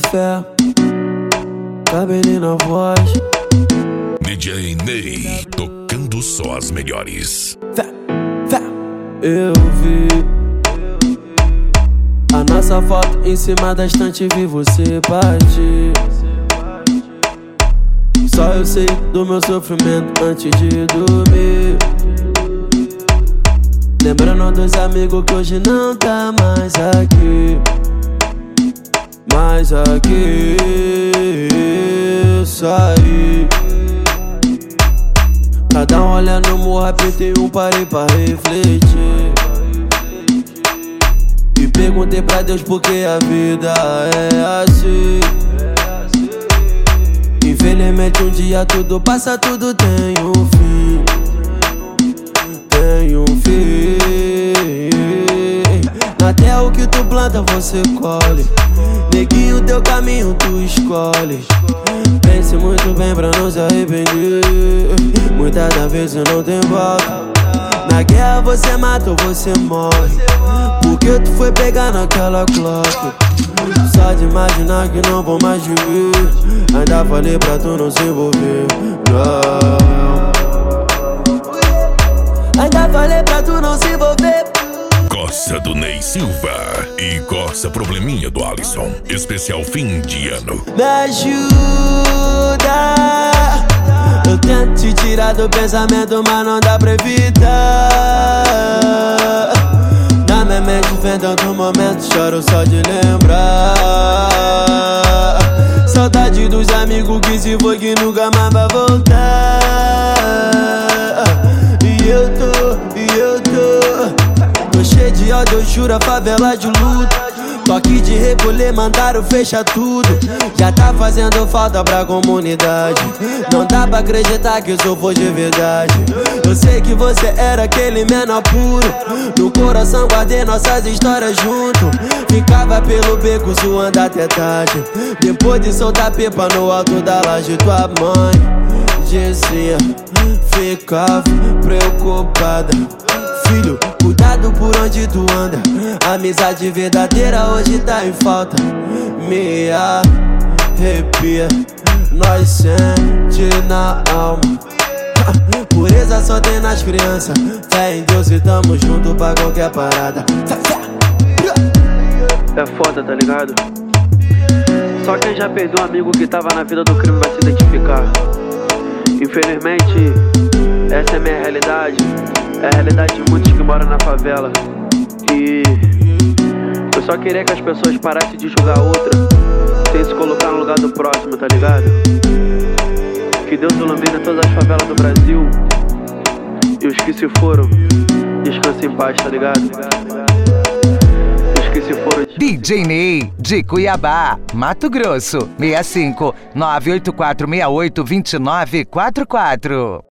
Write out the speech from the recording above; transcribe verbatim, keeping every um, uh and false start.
fé, cabelinho na voz. D J Ney, tocando só as melhores. Fé, fé. Eu vi a nossa foto em cima da estante, vi você partir. Só eu sei do meu sofrimento antes de dormir. Lembrando dos amigos que hoje não tá mais aqui. Mas aqui eu saí pra dar uma olhada no morro, apertei um, parei pra refletir. E perguntei pra Deus por que a vida é assim. Infelizmente um dia tudo passa, tudo tem um fim. Tem um fim. Na terra o que tu planta você colhe. Neguinho, teu caminho tu escolhes. Pense muito bem pra não se arrepender. Muitas das vezes não tem volta. Na guerra você mata ou você morre. Porque tu foi pegar naquela clock. Só de imaginar que não vou mais viver. Ainda falei pra tu não se envolver. Não. Ainda falei pra tu não se envolver. Gosta do Ney Silva e gosta probleminha do Alisson. Especial fim de ano. Me ajuda. Eu tento te tirar do pensamento, mas não dá pra evitar. Na minha mente vem tanto momento, choro só de lembrar. Saudade dos amigos que se foi, que nunca mais vai voltar. E eu tô, e eu tô Tô cheio de ódio, eu juro, a favela de luto. Toque de recolher, mandaram fechar tudo. Já tá fazendo falta pra comunidade. Não dá pra acreditar que isso foi de verdade. Eu sei que você era aquele menor puro. No coração guardei nossas histórias junto. Ficava pelo beco zoando até tarde. Depois de soltar pipa no alto da laje, tua mãe dizia, ficava preocupada. Filho, cuidado por onde tu anda. Amizade verdadeira hoje tá em falta. Me arrepia, nós sente na alma. Pureza só tem nas crianças. Fé em Deus e tamo junto pra qualquer parada. É foda, tá ligado? Só quem já perdeu um amigo que tava na vida do crime vai se identificar. Infelizmente, essa é a minha realidade. É a realidade de muitos que moram na favela. E eu só queria que as pessoas parassem de julgar a outra sem se colocar no lugar do próximo, tá ligado? Que Deus ilumine todas as favelas do Brasil. E os que se foram, descansem em paz, tá ligado? Os que se foram... D J Ney, de Cuiabá, Mato Grosso, seis cinco nove oito quatro seis oito dois nove quatro quatro.